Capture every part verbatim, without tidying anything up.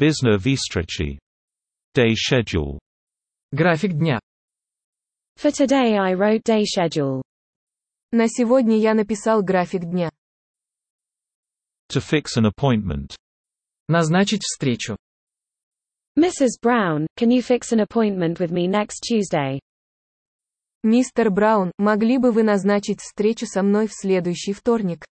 Bizna Vistrechi. Day schedule. График дня. For today I wrote day schedule. На сегодня я написал график дня. To fix an appointment. Назначить встречу. Missus Brown, can you fix an appointment with me next Tuesday? Мистер Браун, могли бы вы назначить встречу со мной в следующий вторник?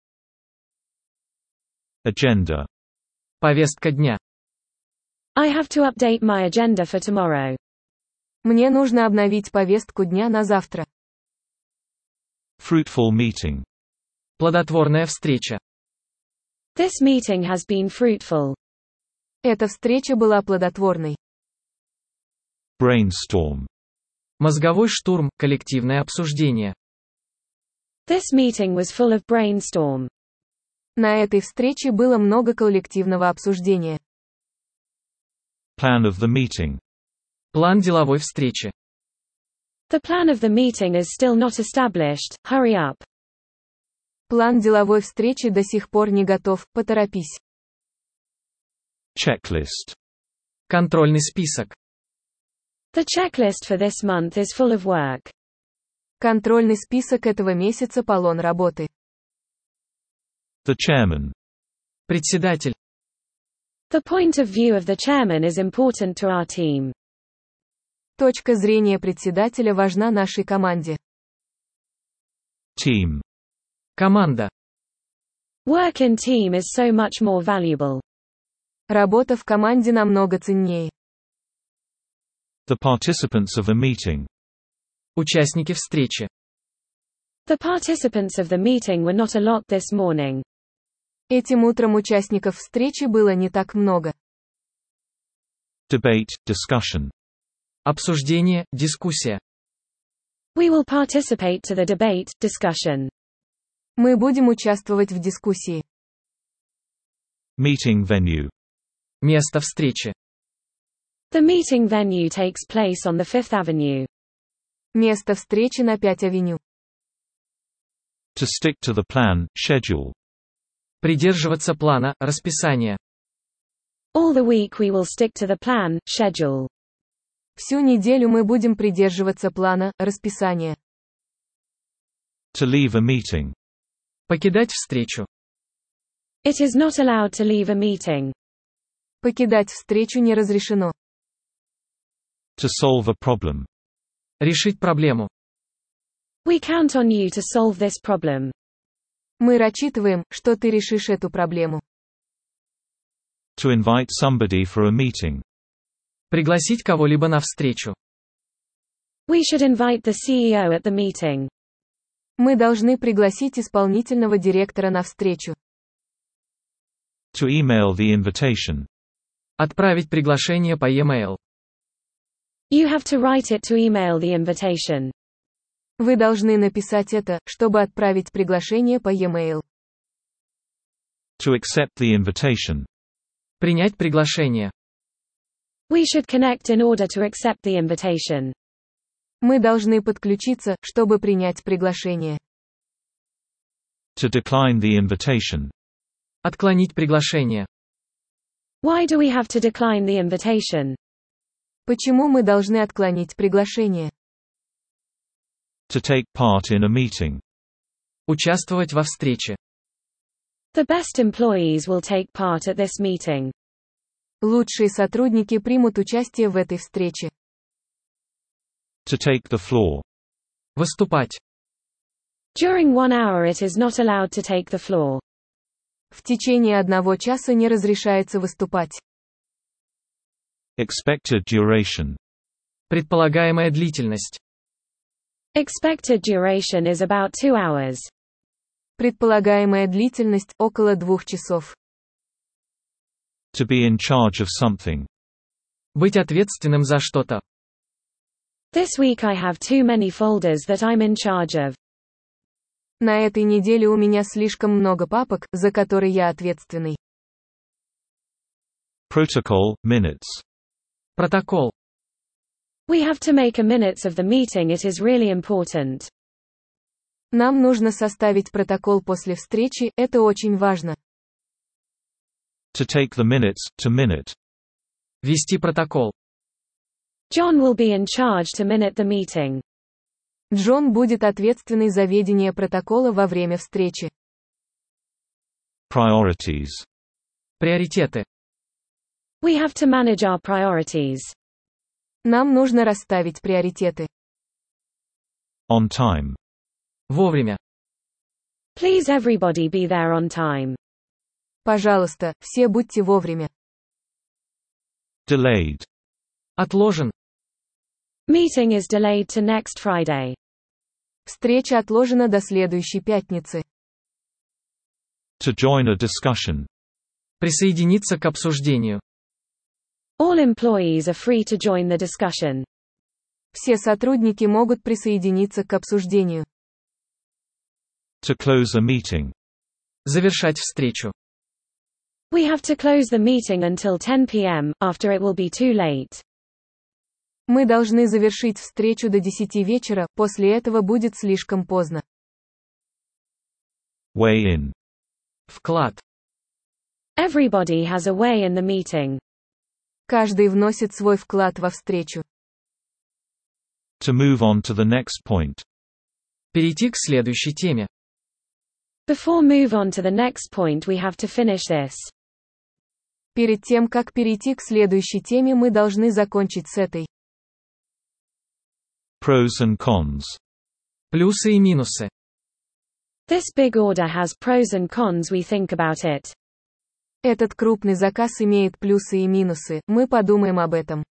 Agenda. Повестка дня. I have to update my agenda for tomorrow. Мне нужно обновить повестку дня на завтра. Fruitful meeting. Плодотворная встреча. This meeting has been fruitful. Эта встреча была плодотворной. Brainstorm. Мозговой штурм, коллективное обсуждение. This meeting was full of brainstorm. На этой встрече было много коллективного обсуждения. Plan of the meeting. План деловой встречи. The plan of the meeting is still not established, hurry up. План деловой встречи до сих пор не готов, поторопись. Checklist. Контрольный список. The checklist for this month is full of work. Контрольный список этого месяца полон работы. The chairman. Председатель. The point of view of the chairman is important to our team. Точка зрения председателя важна нашей команде. Team. Команда. Work in team is so much more valuable. Работа в команде намного ценнее. The participants of a meeting. Участники встречи. The participants of the meeting were not a lot this morning. Этим утром участников встречи было не так много. Debate, discussion. Обсуждение, дискуссия. We will participate to the debate, discussion. Мы будем участвовать в дискуссии. Meeting venue. Место встречи. The meeting venue takes place on the Fifth Avenue. Место встречи на Пятой авеню. To stick to the plan, schedule. Придерживаться плана, расписания. All the week we will stick to the plan, schedule. Всю неделю мы будем придерживаться плана, расписания. To leave a meeting. Покидать встречу. It is not allowed to leave a meeting. Покидать встречу не разрешено. To solve a problem. Решить проблему. We count on you to solve this problem. Мы рассчитываем, что ты решишь эту проблему. To invite somebody for a meeting. Пригласить кого-либо на встречу. We should invite the C E O at the meeting. Мы должны пригласить исполнительного директора на встречу. To email the invitation. Отправить приглашение по e-mail. You have to write it to email the invitation. Вы должны написать это, чтобы отправить приглашение по e-mail. To accept the invitation. Принять приглашение. We should connect in order to accept the invitation. Мы должны подключиться, чтобы принять приглашение. To decline the invitation. Отклонить приглашение. Why do we have to decline the invitation? Почему мы должны отклонить приглашение? To take part in a meeting. Участвовать во встрече. The best employees will take part at this meeting. Лучшие сотрудники примут участие в этой встрече. To take the floor. Выступать. During one hour it is not allowed to take the floor. В течение одного часа не разрешается выступать. Expected duration. Предполагаемая длительность. Expected duration is about two hours. Предполагаемая длительность – около двух часов. To be in charge of something. Быть ответственным за что-то. This week I have too many folders that I'm in charge of. На этой неделе у меня слишком много папок, за которые я ответственный. Protocol, minutes. Протокол. We have to make a minutes of the meeting. It is really important. Нам нужно составить протокол после встречи, это очень важно. To take the minutes, to minute. Вести протокол. John will be in charge to minute the meeting. Джон будет ответственный за ведение протокола во время встречи. Priorities. Приоритеты. We have to manage our priorities. Нам нужно расставить приоритеты. On time. Вовремя. Please everybody be there on time. Пожалуйста, все будьте вовремя. Delayed. Отложен. Meeting is delayed to next Friday. Встреча отложена до следующей пятницы. To join a discussion. Присоединиться к обсуждению. All employees are free to join the discussion. Все сотрудники могут присоединиться к обсуждению. To close a meeting. Завершать встречу. We have to close the meeting until ten p m, after it will be too late. Мы должны завершить встречу до десяти вечера, после этого будет слишком поздно. Weigh in. Вклад. Everybody has a way in the meeting. Каждый вносит свой вклад во встречу. To move on to the next point. Перейти к следующей теме. Before move on to the next point, we have to finish this. Перед тем, как перейти к следующей теме, мы должны закончить с этой. Pros and cons. Плюсы и минусы. This big order has pros and cons. We think about it. Этот крупный заказ имеет плюсы и минусы, мы подумаем об этом.